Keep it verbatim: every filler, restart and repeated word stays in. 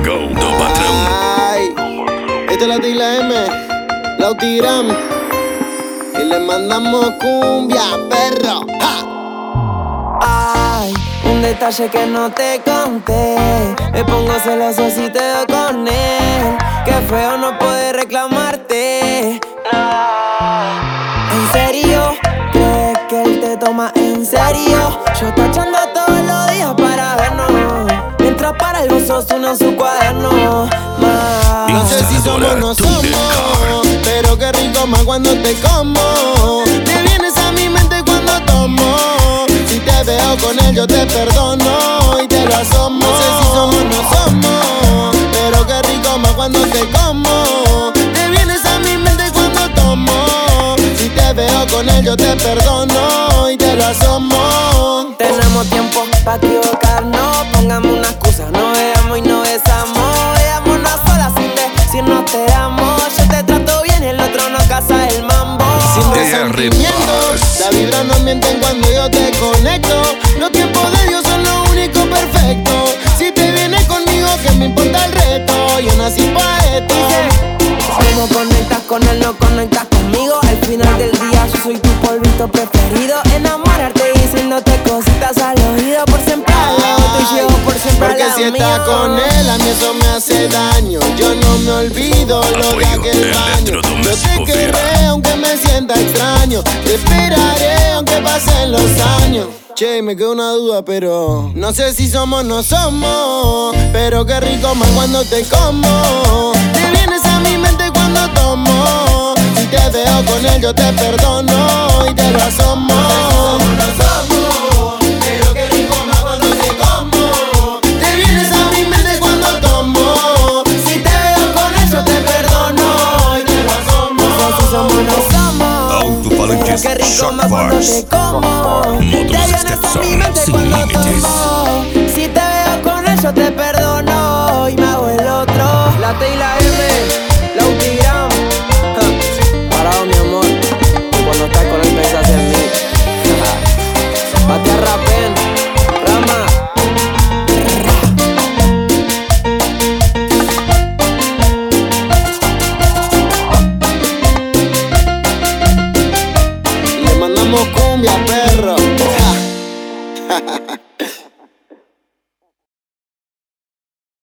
Go, do patrón. Ay, esta es la T y la M, la tiram y le mandamos cumbia, perro. ¡Ja! Ay, un detalle que no te conté. Me pongo celoso si te veo con él. Qué feo no poder reclamarte. ¿En serio? ¿Crees que él te toma en serio? Yo tachando todos los días para vernos, mientras para el gozo suena en su cuaderno. Más. No sé si somos o no somos, pero qué rico más cuando te como. Te vienes a mi mente cuando tomo. Si te veo con él yo te perdono y te lo asomo. No sé si somos o no somos, pero qué rico más cuando te como. Te vienes a mi mente cuando tomo. Si te veo con él yo te perdono y te lo asomo. Tenemos tiempo pa' equivocarnos. Pongamos una excusa, no veamos y no besamos. Veámonos solas sin decirnos te amo. Yo te trato bien, el otro no caza el mambo. Sin resentimientos, la vibra no mienten cuando yo te conecto. Los tiempos de Dios son lo único perfecto. Si te vienes conmigo, que me importa el reto. Yo nací pa' esto. Como conectas con él, no conectas conmigo. Al final del día yo soy tu polvito preferido. Enamorarte diciéndote cositas al oído. Por siempre al lado tuyo, por siempre al Porque lado si estás mío. con él, a mí eso me hace daño. Yo no me olvido lo de aquel baño. Yo te querré aunque me sienta extraño. Te esperaré aunque pasen los años. Che, me quedó una duda, pero no sé si somos o no somos, pero qué rico más cuando te como. Te vienes a mi mente cuando tomo. Si te veo con él yo te perdono y te lo asomo. No somos, pero qué rico más cuando te como. Te vienes a mi mente cuando tomo. Si te veo con él yo te perdono y te lo asomo. No sé si somos o no somos, Autopalanques, pero qué rico Shock más cuando Bars. te como. Te Módulos vienes a Stepson, mi mente sin cuando límites. tomo. Si te veo con él yo te perdono y me hago el otro. La T y la